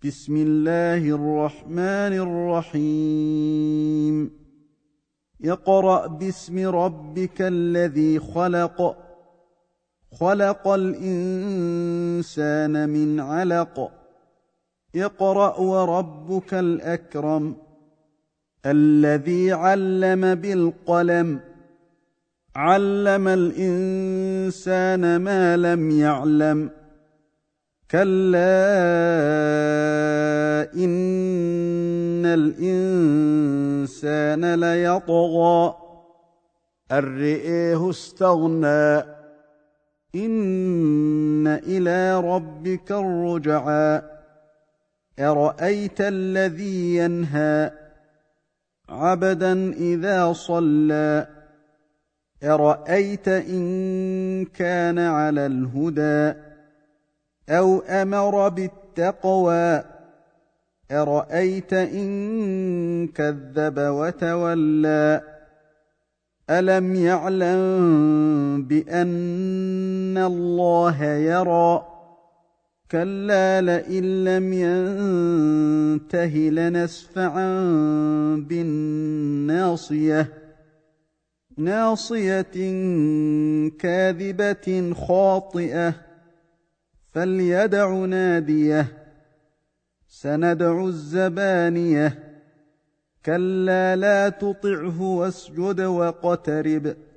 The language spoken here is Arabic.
بسم الله الرحمن الرحيم اقرأ باسم ربك الذي خلق خلق الإنسان من علق اقرأ وربك الأكرم الذي علم بالقلم علم الإنسان ما لم يعلم كلا إن الإنسان ليطغى أن رآه استغنى إن إلى ربك الرجعى أرأيت الذي ينهى عبدا إذا صلى أرأيت إن كان على الهدى أو أمر بالتقوى أرأيت إن كذب وتولى ألم يعلم بأن الله يرى كلا لئن لم ينته لنسفعا بالناصية ناصية كاذبة خاطئة فليدع ناديه سندع الزبانية كلا لا تطعه واسجد واقترب